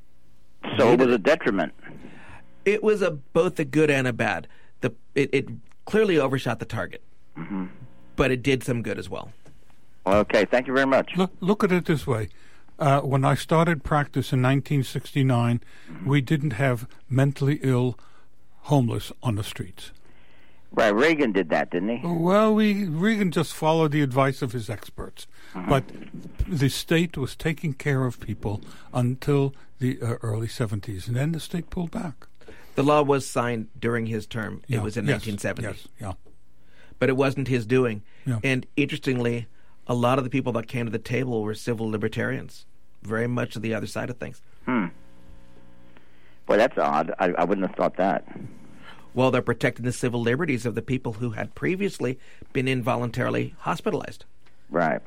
So it was a detriment. It was a both a good and a bad. The it, it clearly overshot the target, mm-hmm. but it did some good as well. Okay, thank you very much. Look, look at it this way. Uh, when I started practice in nineteen sixty-nine, mm-hmm. we didn't have mentally ill homeless on the streets. Right, Reagan did that, didn't he? Well, we Reagan just followed the advice of his experts. Mm-hmm. But the state was taking care of people until the uh, early seventies, and then the state pulled back. The law was signed during his term. Yeah. It was in yes. nineteen seventy. Yes, yeah. But it wasn't his doing. Yeah. And interestingly, a lot of the people that came to the table were civil libertarians, very much to the other side of things. Hmm. Boy, that's odd. I, I wouldn't have thought that. Well, they're protecting the civil liberties of the people who had previously been involuntarily hospitalized. Right.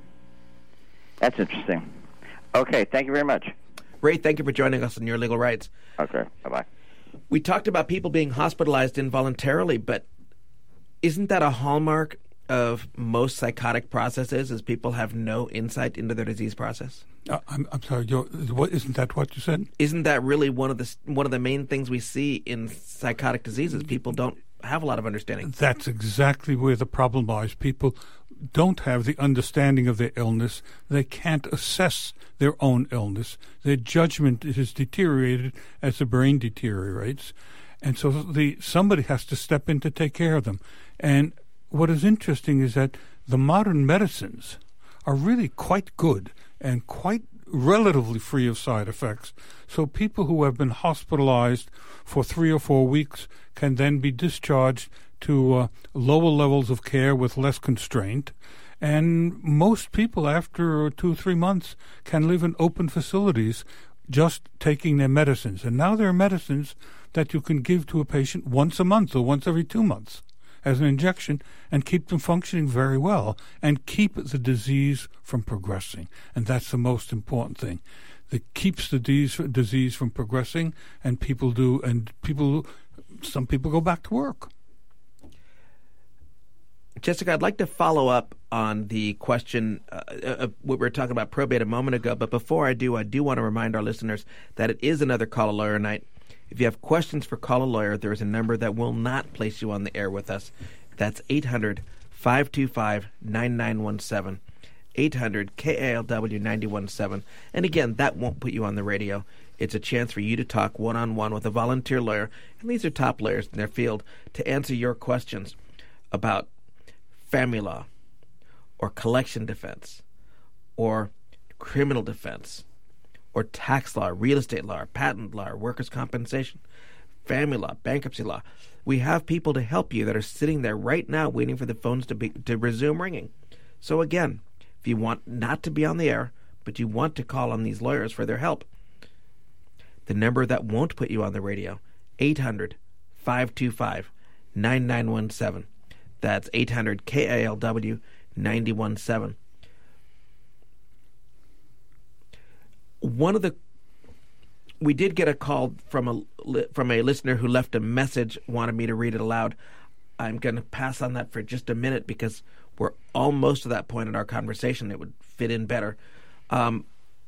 That's interesting. Okay, thank you very much. Ray, thank you for joining us on Your Legal Rights. Okay, bye-bye. We talked about people being hospitalized involuntarily, but isn't that a hallmark of most psychotic processes, is people have no insight into their disease process? Uh, I'm, I'm sorry, you're, what, isn't that what you said? Isn't that really one of the one of the main things we see in psychotic diseases? People don't have a lot of understanding. That's exactly where the problem lies. People don't have the understanding of their illness. They can't assess their own illness. Their judgment is deteriorated as the brain deteriorates. And so the somebody has to step in to take care of them. And what is interesting is that the modern medicines are really quite good and quite relatively free of side effects. So people who have been hospitalized for three or four weeks can then be discharged to uh, lower levels of care with less constraint. And most people after two or three months can live in open facilities just taking their medicines. And now there are medicines that you can give to a patient once a month or once every two months as an injection and keep them functioning very well and keep the disease from progressing. And that's the most important thing. That keeps the disease, disease from progressing, and people do, and people, some people go back to work. Jessica, I'd like to follow up on the question uh, of what we were talking about probate a moment ago, but before I do, I do want to remind our listeners that it is another Call a Lawyer night. If you have questions for Call a Lawyer, there is a number that will not place you on the air with us. That's eight hundred, five two five, nine nine one seven, eight hundred K A L W nine one seven. And again, that won't put you on the radio. It's a chance for you to talk one-on-one with a volunteer lawyer, and these are top lawyers in their field, to answer your questions about family law or collection defense or criminal defense or tax law, real estate law, patent law, workers' compensation, family law, bankruptcy law. We have people to help you that are sitting there right now waiting for the phones to be to resume ringing. So again, if you want not to be on the air, but you want to call on these lawyers for their help, the number that won't put you on the radio, eight hundred, five two five, nine nine one seven. That's eight hundred K A L W nine one seven. One of the we did get a call from a from a listener who left a message, wanted me to read it aloud. I'm going to pass on that for just a minute because we're almost to that point in our conversation. It would fit in better. Um,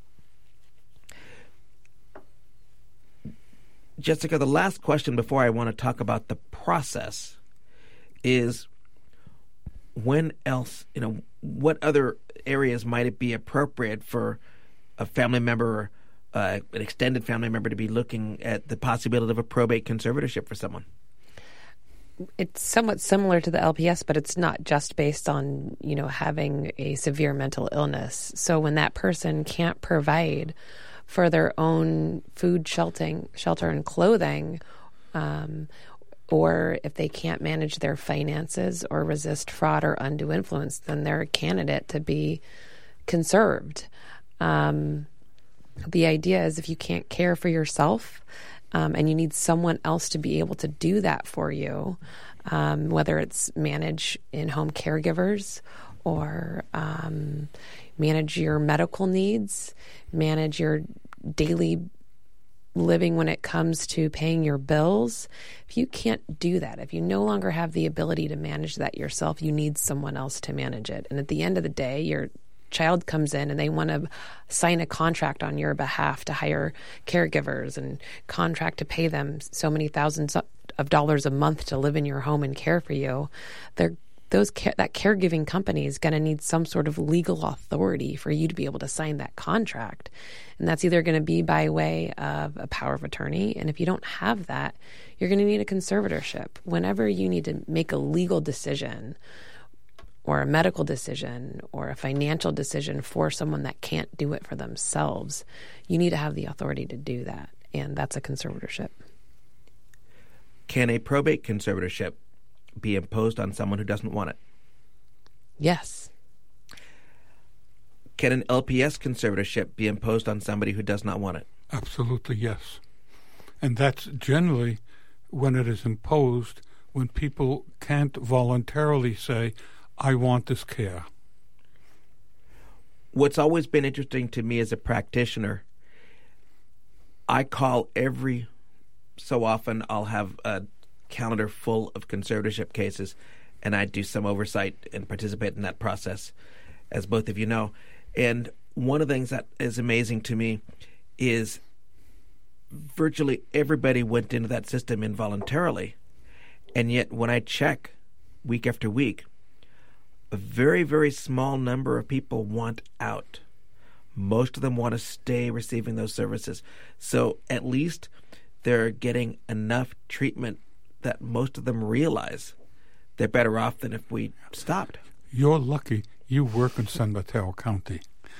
Jessica, the last question before I want to talk about the process is when else, you know, what other areas might it be appropriate for a family member or uh, an extended family member to be looking at the possibility of a probate conservatorship for someone? It's somewhat similar to the L P S, but it's not just based on, you know, having a severe mental illness. So when that person can't provide for their own food, shelter, shelter and clothing, um, or if they can't manage their finances or resist fraud or undue influence, then they're a candidate to be conserved. Um, the idea is if you can't care for yourself, Um, and you need someone else to be able to do that for you, um, whether it's manage in-home caregivers or um, manage your medical needs, manage your daily living when it comes to paying your bills. If you can't do that, if you no longer have the ability to manage that yourself, you need someone else to manage it. And at the end of the day, you're child comes in and they want to sign a contract on your behalf to hire caregivers and contract to pay them so many thousands of dollars a month to live in your home and care for you, they're those that caregiving company is going to need some sort of legal authority for you to be able to sign that contract. And that's either going to be by way of a power of attorney. And if you don't have that, you're going to need a conservatorship. Whenever you need to make a legal decision or a medical decision or a financial decision for someone that can't do it for themselves, you need to have the authority to do that. And that's a conservatorship. Can a probate conservatorship be imposed on someone who doesn't want it? Yes. Can an L P S conservatorship be imposed on somebody who does not want it? Absolutely, yes. And that's generally when it is imposed when people can't voluntarily say, I want this care. What's always been interesting to me as a practitioner, I call every so often, I'll have a calendar full of conservatorship cases, and I do some oversight and participate in that process, as both of you know. And one of the things that is amazing to me is virtually everybody went into that system involuntarily, and yet when I check week after week, a very, very small number of people want out. Most of them want to stay receiving those services. So at least they're getting enough treatment that most of them realize they're better off than if we stopped. You're lucky you work in San Mateo County.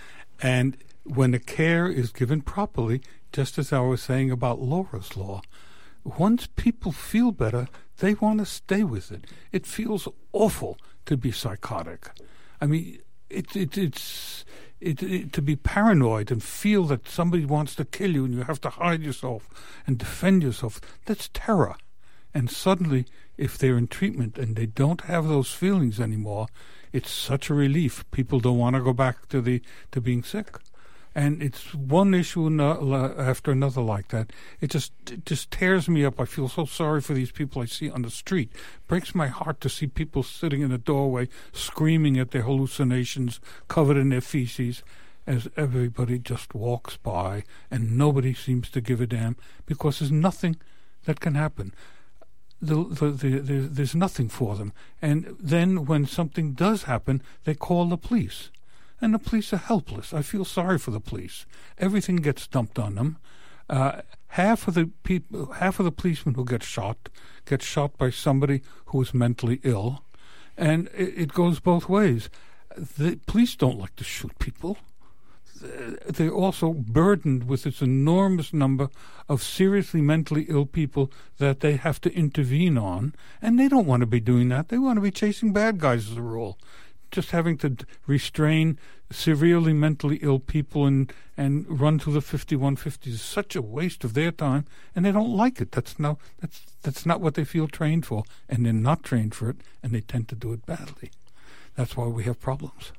And when the care is given properly, just as I was saying about Laura's Law, once people feel better, they want to stay with it. It feels awful to be psychotic. I mean, it, it, it's it, it, to be paranoid and feel that somebody wants to kill you and you have to hide yourself and defend yourself. That's terror. And suddenly, if they're in treatment and they don't have those feelings anymore, it's such a relief. People don't want to go back to the to being sick. And it's one issue after another like that. It just it just tears me up. I feel so sorry for these people I see on the street. It breaks my heart to see people sitting in a doorway screaming at their hallucinations, covered in their feces, as everybody just walks by and nobody seems to give a damn because there's nothing that can happen. The, the, the, the, there's nothing for them. And then when something does happen, they call the police. And the police are helpless. I feel sorry for the police. Everything gets dumped on them. Uh, half of the people, half of the policemen who get shot, get shot by somebody who is mentally ill, and it, it goes both ways. The police don't like to shoot people. They're also burdened with this enormous number of seriously mentally ill people that they have to intervene on, and they don't want to be doing that. They want to be chasing bad guys as a rule. Just having to restrain severely mentally ill people and, and run through the fifty-one fifty is such a waste of their time, and they don't like it. That's no, that's that's not what they feel trained for, and they're not trained for it, and they tend to do it badly. That's why we have problems.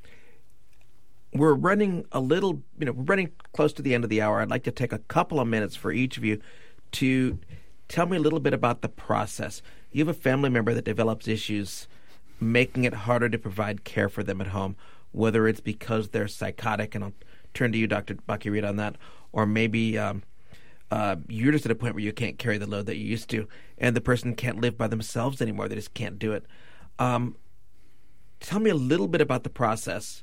We're running a little, you know, we're running close to the end of the hour. I'd like to take a couple of minutes for each of you to tell me a little bit about the process. You have a family member that develops issues making it harder to provide care for them at home, whether it's because they're psychotic, and I'll turn to you, Doctor Bach-y-Rita, on that, or maybe um, uh, you're just at a point where you can't carry the load that you used to, and the person can't live by themselves anymore. They just can't do it. Um, tell me a little bit about the process,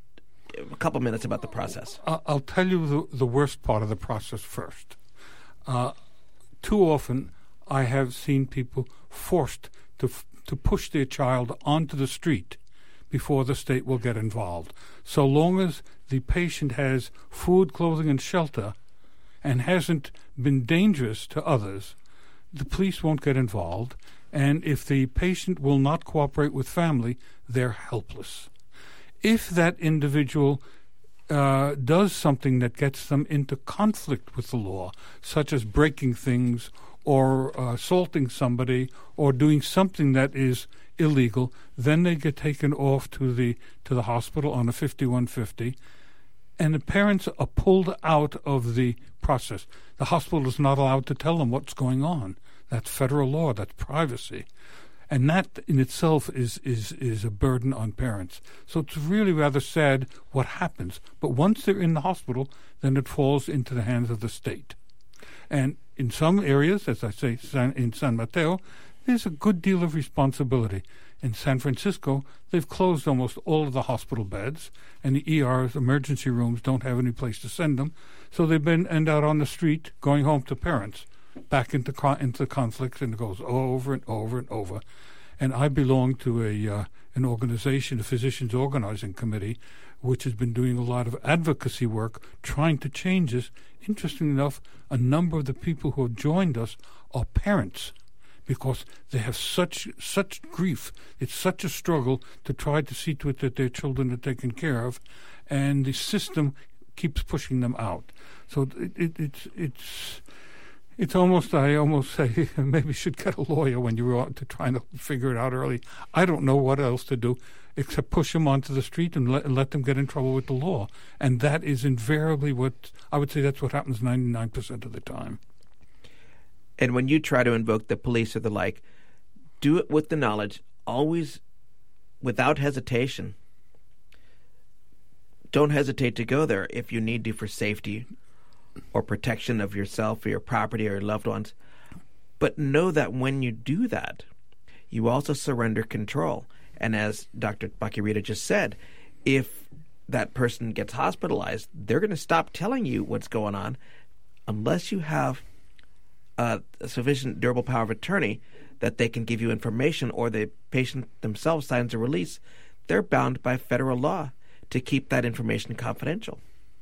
a couple minutes about the process. I'll tell you the, the worst part of the process first. Uh, too often I have seen people forced to f- to push their child onto the street before the state will get involved. So long as the patient has food, clothing, and shelter and hasn't been dangerous to others, the police won't get involved. And if the patient will not cooperate with family, they're helpless. If that individual uh, does something that gets them into conflict with the law, such as breaking things or uh, assaulting somebody or doing something that is illegal, then they get taken off to the to the hospital on a fifty-one fifty, and the parents are pulled out of the process. The hospital is not allowed to tell them what's going on. That's federal law. That's privacy. And that in itself is, is, is a burden on parents. So it's really rather sad what happens. But once they're in the hospital, then it falls into the hands of the state. And in some areas, as I say, San, in San Mateo, there's a good deal of responsibility. In San Francisco, they've closed almost all of the hospital beds, and the E Rs, emergency rooms, don't have any place to send them. So they've been end out on the street going home to parents, back into into conflicts, and it goes over and over and over. And I belong to a uh, an organization, a physicians organizing committee, which has been doing a lot of advocacy work trying to change this. Interestingly enough, a number of the people who have joined us are parents, because they have such such grief. It's such a struggle to try to see to it that their children are taken care of, and the system keeps pushing them out. So it, it, it's it's it's almost, I almost say, maybe you should get a lawyer when you're out to trying to figure it out early. I don't know what else to do except push them onto the street and let, and let them get in trouble with the law. And that is invariably what, I would say that's what happens ninety-nine percent of the time. And when you try to invoke the police or the like, do it with the knowledge, always without hesitation. Don't hesitate to go there if you need to for safety or protection of yourself or your property or your loved ones. But know that when you do that, you also surrender control. And as Doctor Bach-y-Rita just said, if that person gets hospitalized, they're going to stop telling you what's going on unless you have uh, a sufficient durable power of attorney that they can give you information, or the patient themselves signs a release. They're bound by federal law to keep that information confidential.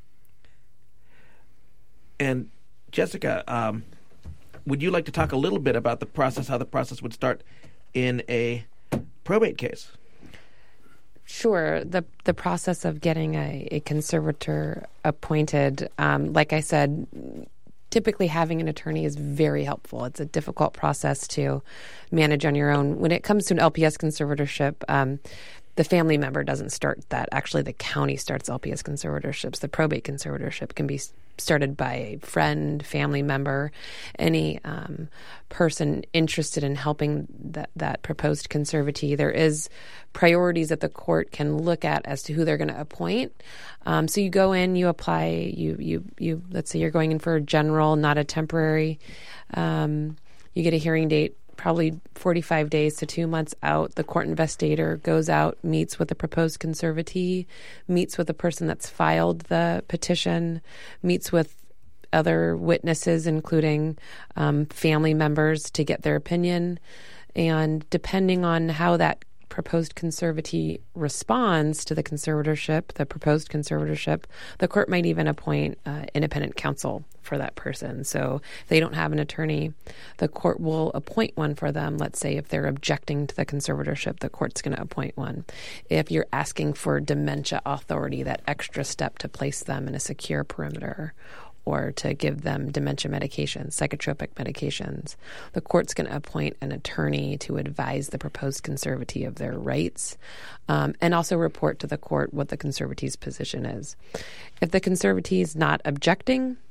And Jessica, um, would you like to talk a little bit about the process, how the process would start in a probate case? Sure. The the process of getting a, a conservator appointed, um, like I said, typically having an attorney is very helpful. It's a difficult process to manage on your own. When it comes to an L P S conservatorship, um, the family member doesn't start that. Actually, the county starts L P S conservatorships. The probate conservatorship can be started by a friend, family member, any um, person interested in helping that, that proposed conservatee. There is priorities that the court can look at as to who they're going to appoint. Um, so you go in, you apply, you, you, you, let's say you're going in for a general, not a temporary. Um, you get a hearing date probably forty-five days to two months out. The court investigator goes out, meets with the proposed conservatee, meets with the person that's filed the petition, meets with other witnesses, including um, family members, to get their opinion. And depending on how that proposed conservatee responds to the conservatorship, the proposed conservatorship, the court might even appoint uh, independent counsel for that person. So if they don't have an attorney, the court will appoint one for them. Let's say if they're objecting to the conservatorship, the court's going to appoint one. If you're asking for dementia authority, that extra step to place them in a secure perimeter, or to give them dementia medications, psychotropic medications, the court's going to appoint an attorney to advise the proposed conservatee of their rights, um, and also report to the court what the conservatee's position is. If the conservatee is not objecting,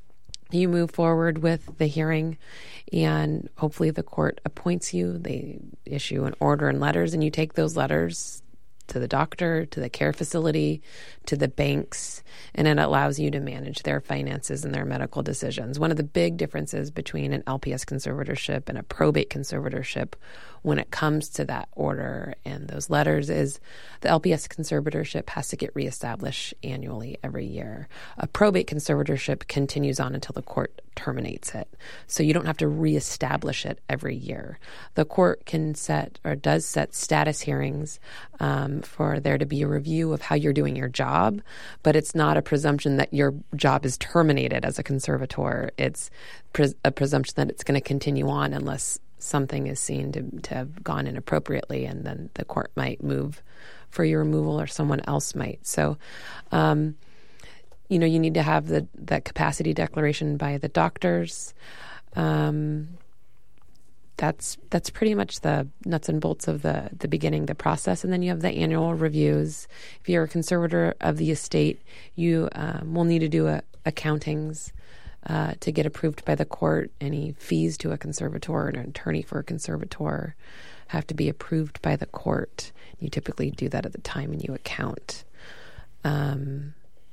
you move forward with the hearing, and hopefully the court appoints you. They issue an order and letters, and you take those letters to the doctor, to the care facility, to the banks, and it allows you to manage their finances and their medical decisions. One of the big differences between an L P S conservatorship and a probate conservatorship when it comes to that order and those letters is the L P S conservatorship has to get reestablished annually every year. A probate conservatorship continues on until the court terminates it. So you don't have to reestablish it every year. The court can set or does set status hearings um, for there to be a review of how you're doing your job, but it's not a presumption that your job is terminated as a conservator. It's pres- a presumption that it's going to continue on unless something is seen to, to have gone inappropriately, and then the court might move for your removal or someone else might. So, um, you know, you need to have the that capacity declaration by the doctors. Um, that's that's pretty much the nuts and bolts of the, the beginning, the process. And then you have the annual reviews. If you're a conservator of the estate, you um, will need to do a, accountings uh, to get approved by the court. Any fees to a conservator and an attorney for a conservator have to be approved by the court. You typically do that at the time when you account. Um,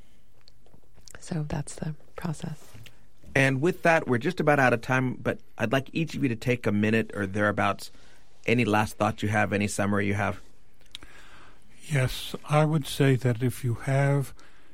so that's the process. And with that, we're just about out of time, but I'd like each of you to take a minute or thereabouts. Any last thoughts you have, any summary you have? Yes, I would say that if you have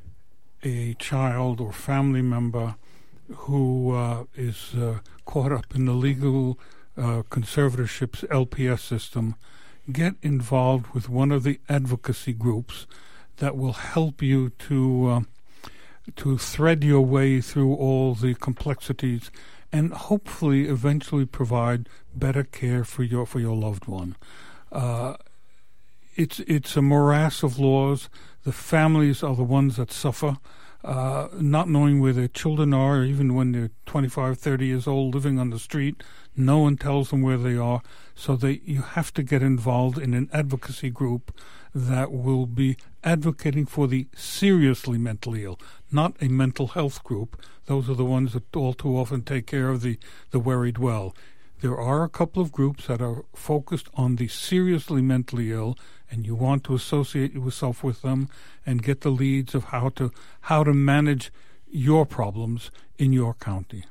a child or family member who uh, is uh, caught up in the legal uh, conservatorship's L P S system, get involved with one of the advocacy groups that will help you to uh, to thread your way through all the complexities and hopefully eventually provide better care for your for your loved one. Uh, it's it's a morass of laws. The families are the ones that suffer, uh, not knowing where their children are, even when they're twenty-five, thirty years old, living on the street. No one tells them where they are. So they you have to get involved in an advocacy group that will be advocating for the seriously mentally ill, not a mental health group. Those are the ones that all too often take care of the, the worried well. There are a couple of groups that are focused on the seriously mentally ill, and you want to associate yourself with them and get the leads of how to how to manage your problems in your county.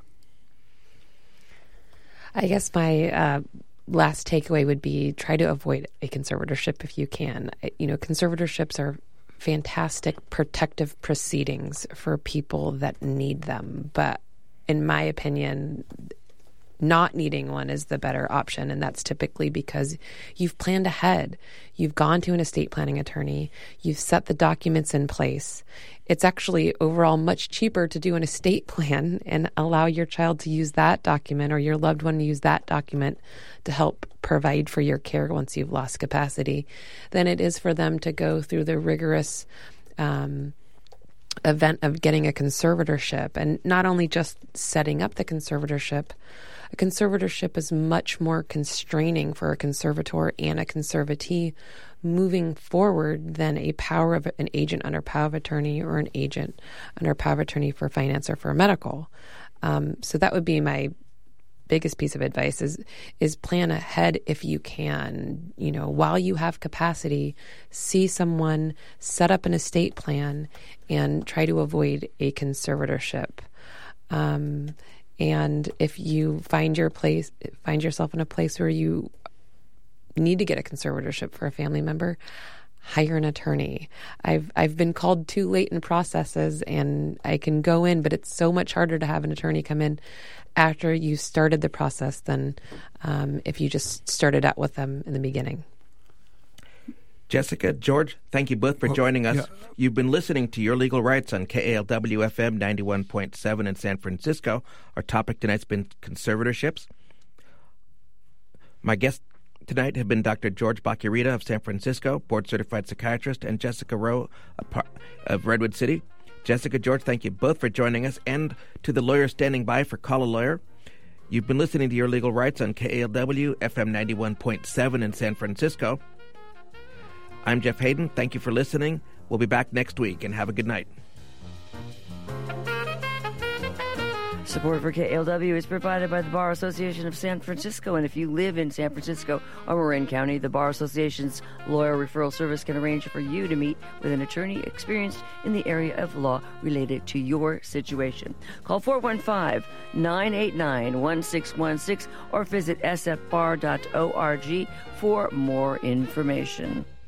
I guess my uh, last takeaway would be try to avoid a conservatorship if you can. You know, conservatorships are fantastic protective proceedings for people that need them. But in my opinion, not needing one is the better option. And that's typically because you've planned ahead. You've gone to an estate planning attorney. You've set the documents in place. It's actually overall much cheaper to do an estate plan and allow your child to use that document or your loved one to use that document to help provide for your care once you've lost capacity than it is for them to go through the rigorous um, event of getting a conservatorship. And not only just setting up the conservatorship, a conservatorship is much more constraining for a conservator and a conservatee moving forward than a power of an agent under power of attorney or an agent under power of attorney for finance or for medical. Um, so that would be my biggest piece of advice is is plan ahead if you can. You know, while you have capacity, see someone, set up an estate plan, and try to avoid a conservatorship. Um, and if you find your place, find yourself in a place where you need to get a conservatorship for a family member, hire an attorney. I've I've been called too late in processes, and I can go in, but it's so much harder to have an attorney come in after you started the process than um, if you just started out with them in the beginning. Jessica, George, thank you both for well, joining us. Yeah. You've been listening to Your Legal Rights on K A L W F M ninety-one point seven in San Francisco. Our topic tonight's been conservatorships. My guests tonight have been Doctor George Bacchiarita of San Francisco, board-certified psychiatrist, and Jessica Rowe of Redwood City. Jessica, George, thank you both for joining us, and to the lawyers standing by for Call a Lawyer. You've been listening to Your Legal Rights on K A L W F M ninety-one point seven in San Francisco. I'm Jeff Hayden. Thank you for listening. We'll be back next week, and have a good night. Support for K A L W is provided by the Bar Association of San Francisco, and if you live in San Francisco or Marin County, the Bar Association's lawyer referral service can arrange for you to meet with an attorney experienced in the area of law related to your situation. Call four one five, nine eight nine, one six one six or visit s f bar dot org for more information.